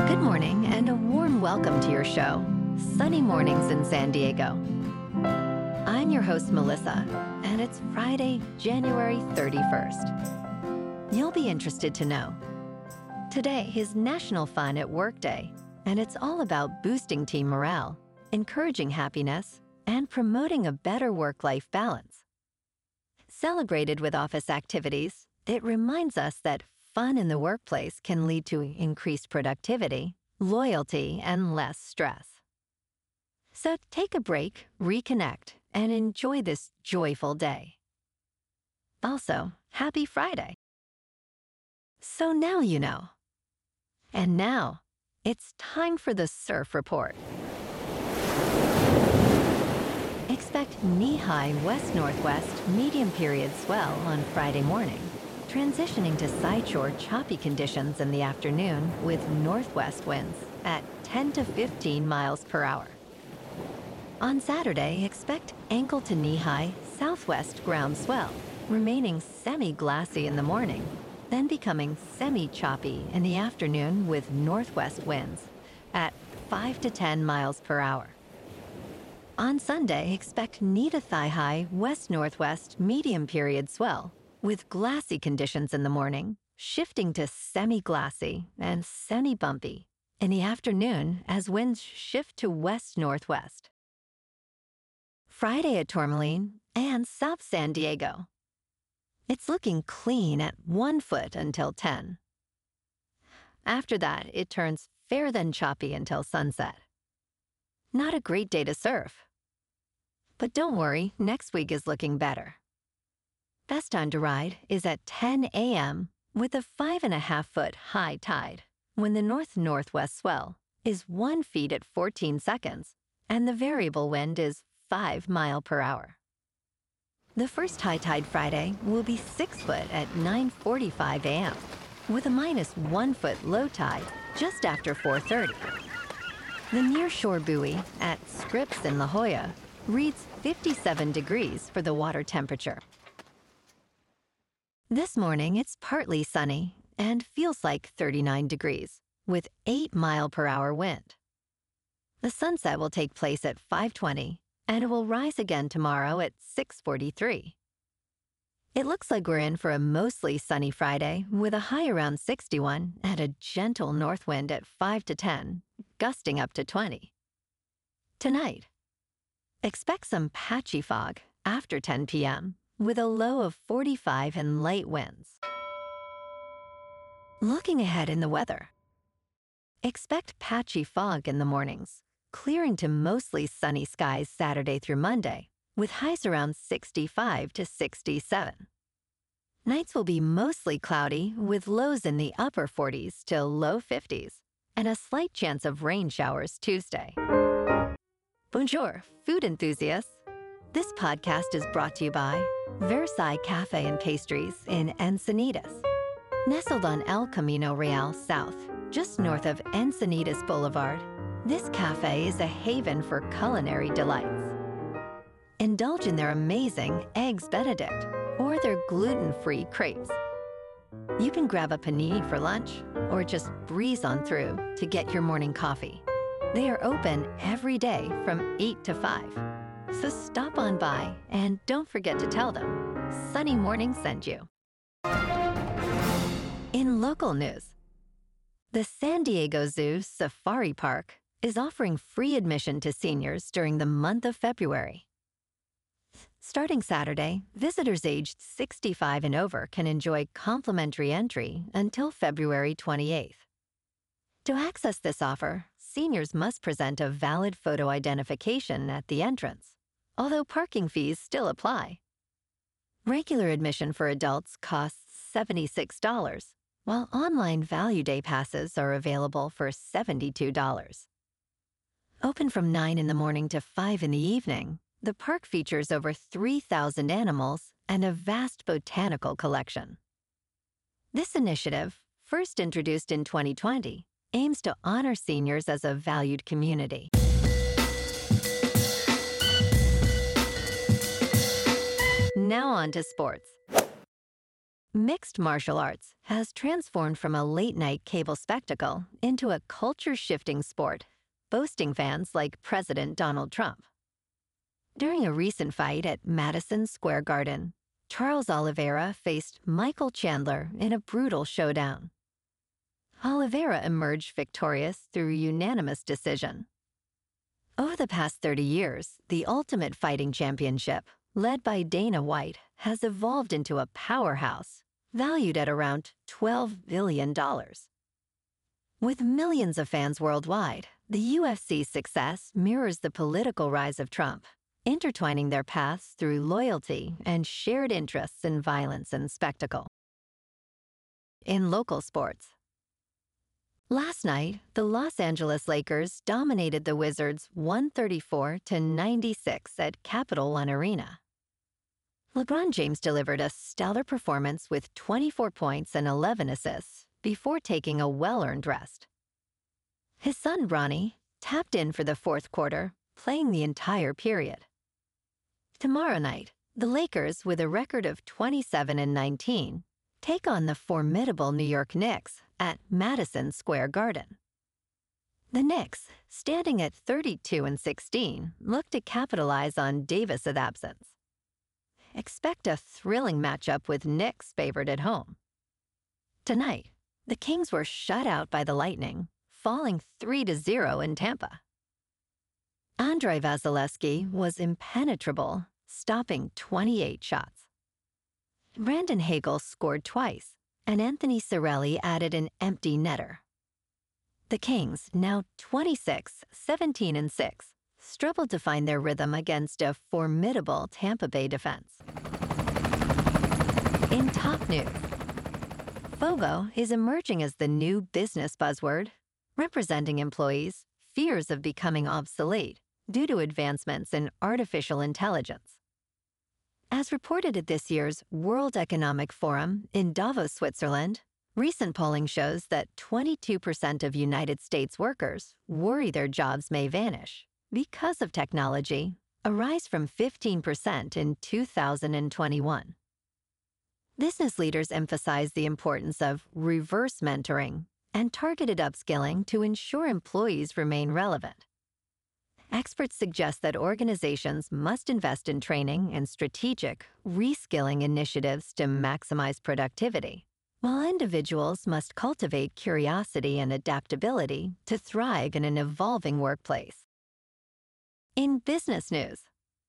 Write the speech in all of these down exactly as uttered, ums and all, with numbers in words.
Good morning and a warm welcome to your show, Sunny Mornings in San Diego. I'm your host, Melissa, and it's Friday, January thirty-first. You'll be interested to know. Today is National Fun at Work Day, and it's all about boosting team morale, encouraging happiness, and promoting a better work-life balance. Celebrated with office activities, it reminds us that fun in the workplace can lead to increased productivity, loyalty, and less stress. So take a break, reconnect, and enjoy this joyful day. Also, happy Friday. So now you know. And now, it's time for the Surf Report. Expect knee-high west-northwest medium period swell on Friday morning, transitioning to sideshore choppy conditions in the afternoon with northwest winds at ten to fifteen miles per hour. On Saturday, expect ankle to knee-high southwest ground swell, remaining semi-glassy in the morning, then becoming semi-choppy in the afternoon with northwest winds at five to ten miles per hour. On Sunday, expect knee to thigh-high west-northwest medium period swell, with glassy conditions in the morning, shifting to semi-glassy and semi-bumpy in the afternoon as winds shift to west-northwest. Friday at Tourmaline and South San Diego. It's looking clean at one foot until ten. After that, it turns fair then choppy until sunset. Not a great day to surf. But don't worry, next week is looking better. Best time to ride is at ten a.m. with a five and a half foot high tide, when the north-northwest swell is one feet at fourteen seconds, and the variable wind is five mile per hour. The first high tide Friday will be six foot at nine forty-five a.m., with a minus one foot low tide just after four thirty. The nearshore buoy at Scripps in La Jolla reads fifty-seven degrees for the water temperature. This morning, it's partly sunny and feels like thirty-nine degrees, with eight mile per hour wind. The sunset will take place at five twenty, and it will rise again tomorrow at six forty-three. It looks like we're in for a mostly sunny Friday with a high around sixty-one and a gentle north wind at five to ten, gusting up to twenty. Tonight, expect some patchy fog after ten p.m., with a low of forty-five and light winds. Looking ahead in the weather. Expect patchy fog in the mornings, clearing to mostly sunny skies Saturday through Monday, with highs around sixty-five to sixty-seven. Nights will be mostly cloudy, with lows in the upper forties to low fifties, and a slight chance of rain showers Tuesday. Bonjour, food enthusiasts. This podcast is brought to you by Versailles Cafe and Pastries in Encinitas. Nestled on El Camino Real South, just north of Encinitas Boulevard, this cafe is a haven for culinary delights. Indulge in their amazing Eggs Benedict or their gluten-free crepes. You can grab a panini for lunch or just breeze on through to get your morning coffee. They are open every day from eight to five. So stop on by and don't forget to tell them Sunny Morning sent you. In local news, the San Diego Zoo Safari Park is offering free admission to seniors during the month of February. Starting Saturday, visitors aged sixty-five and over can enjoy complimentary entry until February twenty-eighth. To access this offer, seniors must present a valid photo identification at the entrance, although parking fees still apply. Regular admission for adults costs seventy-six dollars, while online Value Day passes are available for seventy-two dollars. Open from nine in the morning to five in the evening, the park features over three thousand animals and a vast botanical collection. This initiative, first introduced in twenty twenty, aims to honor seniors as a valued community. Now on to sports. Mixed martial arts has transformed from a late-night cable spectacle into a culture-shifting sport, boasting fans like President Donald Trump. During a recent fight at Madison Square Garden, Charles Oliveira faced Michael Chandler in a brutal showdown. Oliveira emerged victorious through unanimous decision. Over the past thirty years, the Ultimate Fighting Championship, led by Dana White, has evolved into a powerhouse, valued at around twelve billion dollars. With millions of fans worldwide, the U F C's success mirrors the political rise of Trump, intertwining their paths through loyalty and shared interests in violence and spectacle. In local sports, last night, the Los Angeles Lakers dominated the Wizards one thirty-four to ninety-six at Capital One Arena. LeBron James delivered a stellar performance with twenty-four points and eleven assists before taking a well-earned rest. His son, Bronny, tapped in for the fourth quarter, playing the entire period. Tomorrow night, the Lakers, with a record of twenty-seven and nineteen, take on the formidable New York Knicks at Madison Square Garden. The Knicks, standing at thirty-two and sixteen, look to capitalize on Davis' absence. Expect a thrilling matchup with Knicks favored at home. Tonight, the Kings were shut out by the Lightning, falling three to zero in Tampa. Andrei Vasilevsky was impenetrable, stopping twenty-eight shots. Brandon Hagel scored twice, and Anthony Cirelli added an empty netter. The Kings, now twenty-six, seventeen, and six, struggled to find their rhythm against a formidable Tampa Bay defense. In top news, FOGO is emerging as the new business buzzword, representing employees' fears of becoming obsolete due to advancements in artificial intelligence. As reported at this year's World Economic Forum in Davos, Switzerland, recent polling shows that twenty-two percent of United States workers worry their jobs may vanish because of technology, a rise from fifteen percent in two thousand twenty-one. Business leaders emphasize the importance of reverse mentoring and targeted upskilling to ensure employees remain relevant. Experts suggest that organizations must invest in training and strategic, reskilling initiatives to maximize productivity, while individuals must cultivate curiosity and adaptability to thrive in an evolving workplace. In business news,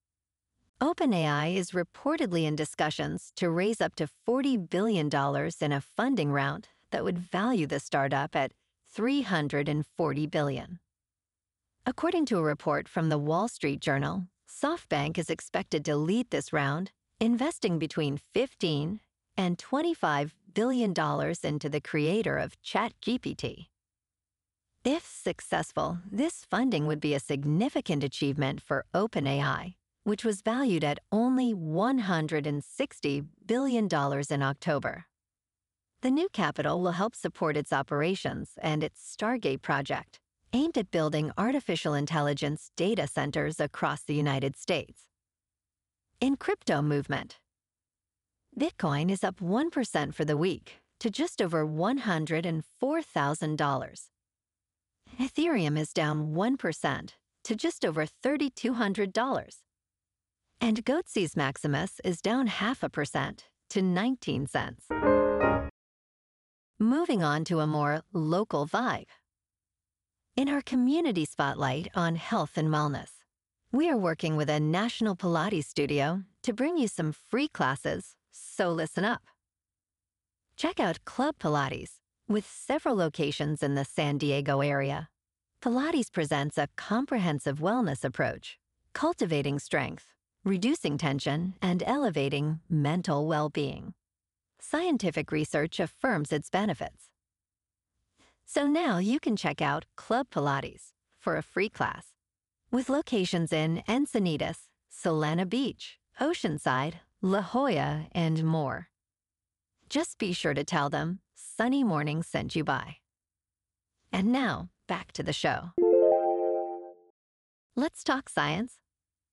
OpenAI is reportedly in discussions to raise up to forty billion dollars in a funding round that would value the startup at three hundred forty billion dollars. According to a report from the Wall Street Journal, SoftBank is expected to lead this round, investing between fifteen and twenty-five billion dollars into the creator of ChatGPT. If successful, this funding would be a significant achievement for OpenAI, which was valued at only one hundred sixty billion dollars in October. The new capital will help support its operations and its Stargate project, aimed at building artificial intelligence data centers across the United States. In crypto movement, Bitcoin is up one percent for the week to just over one hundred four thousand dollars. Ethereum is down one percent to just over three thousand two hundred dollars. And Goatse's Maximus is down half a percent to nineteen cents. Moving on to a more local vibe. In our community spotlight on health and wellness, we are working with a national Pilates studio to bring you some free classes, so listen up. Check out Club Pilates, with several locations in the San Diego area. Pilates presents a comprehensive wellness approach, cultivating strength, reducing tension, and elevating mental well-being. Scientific research affirms its benefits. So now you can check out Club Pilates for a free class, with locations in Encinitas, Solana Beach, Oceanside, La Jolla, and more. Just be sure to tell them Sunny Morning sent you by. And now, back to the show. Let's talk science.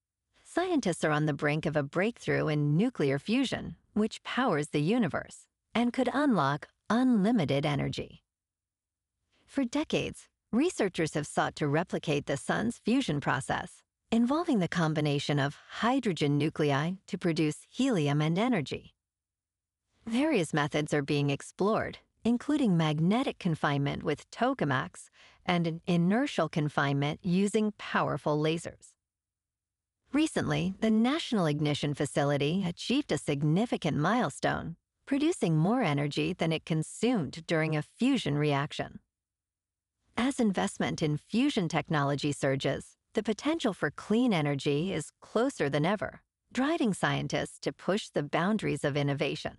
Scientists are on the brink of a breakthrough in nuclear fusion, which powers the universe, and could unlock unlimited energy. For decades, researchers have sought to replicate the sun's fusion process, involving the combination of hydrogen nuclei to produce helium and energy. Various methods are being explored, including magnetic confinement with tokamaks and an inertial confinement using powerful lasers. Recently, the National Ignition Facility achieved a significant milestone, producing more energy than it consumed during a fusion reaction. As investment in fusion technology surges, the potential for clean energy is closer than ever, driving scientists to push the boundaries of innovation.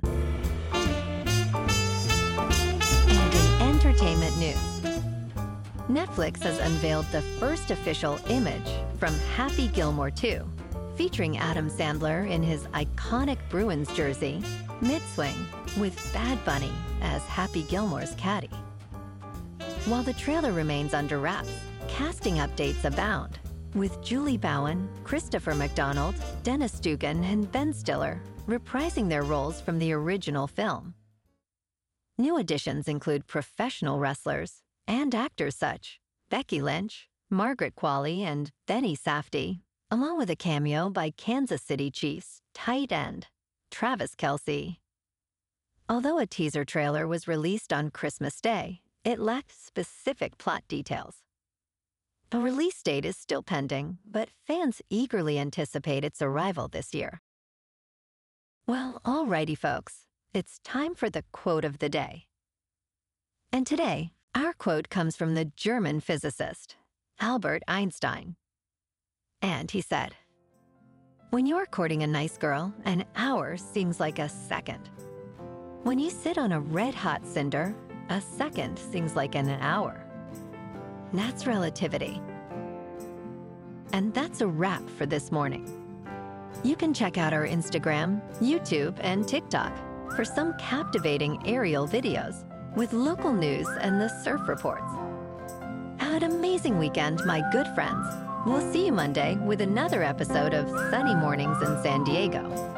And in entertainment news, Netflix has unveiled the first official image from Happy Gilmore two, featuring Adam Sandler in his iconic Bruins jersey, mid-swing, with Bad Bunny as Happy Gilmore's caddy. While the trailer remains under wraps, casting updates abound, with Julie Bowen, Christopher McDonald, Dennis Dugan, and Ben Stiller reprising their roles from the original film. New additions include professional wrestlers and actors such Becky Lynch, Margaret Qualley, and Benny Safdie, along with a cameo by Kansas City Chiefs tight end Travis Kelce. Although a teaser trailer was released on Christmas Day, it lacked specific plot details. A release date is still pending, but fans eagerly anticipate its arrival this year. Well, alrighty folks, it's time for the quote of the day. And today, our quote comes from the German physicist, Albert Einstein. And he said, "When you're courting a nice girl, an hour seems like a second. When you sit on a red-hot cinder, a second seems like an hour. That's relativity." And that's a wrap for this morning. You can check out our Instagram, YouTube, and TikTok for some captivating aerial videos with local news and the surf reports. Have an amazing weekend, my good friends. We'll see you Monday with another episode of Sunny Mornings in San Diego.